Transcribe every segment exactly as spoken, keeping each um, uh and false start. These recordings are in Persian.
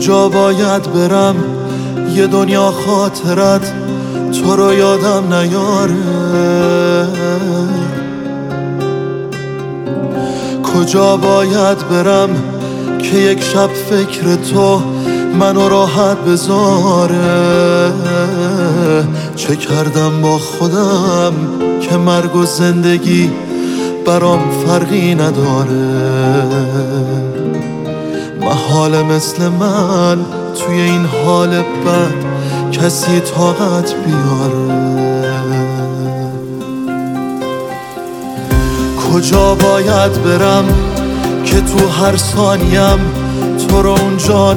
کجا باید برم یه دنیا خاطرت تو رو یادم نیاره؟ کجا باید برم که یک شب فکر تو منو راحت بذاره؟ چه کردم با خودم که مرگ و زندگی برام فرقی نداره؟ محال مثل من توی این حال بد کسی طاقت بیاره؟ کجا باید برم که تو هر ثانیم تو رو اونجا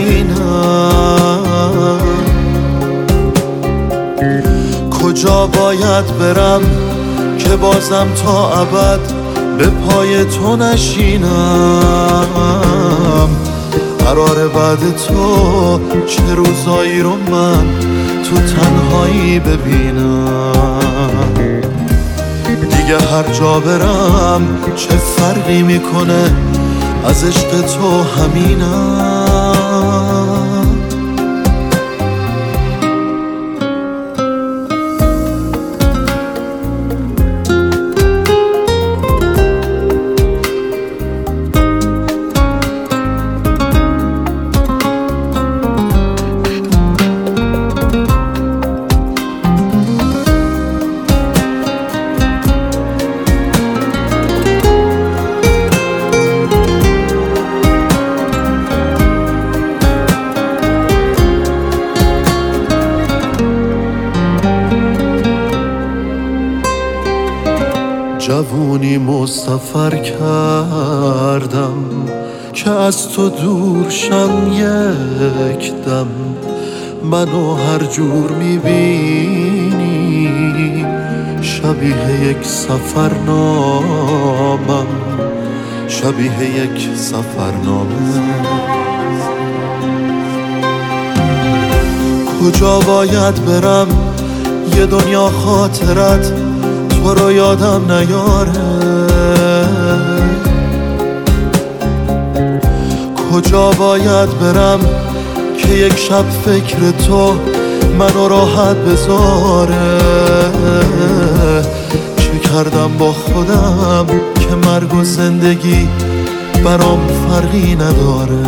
نبینم؟ کجا باید برم که بازم تا ابد به پای تو نشینم؟ قراره بعد تو چه روزایی رو من تو تنهایی ببینم؟ دیگه هر جا برم چه فرقی میکنه، از عشق تو همینم. جوونی مسافر کردم که از تو دور شم یک دم. منو هر جور میبینی شبیه یک سفرنامم، شبیه یک سفرنامه. کجا باید برم یه دنیا خاطرت تو رو یادم نیاره؟ کجا باید برم که یک شب فکر تو منو راحت بذاره؟ چه کردم با خودم که مرگ و زندگی برام فرقی نداره؟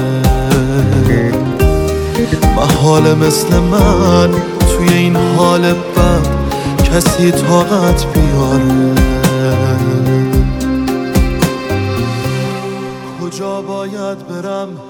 محال مثل من توی این حال بد کسی طاقت بیاره؟ کجا باید برم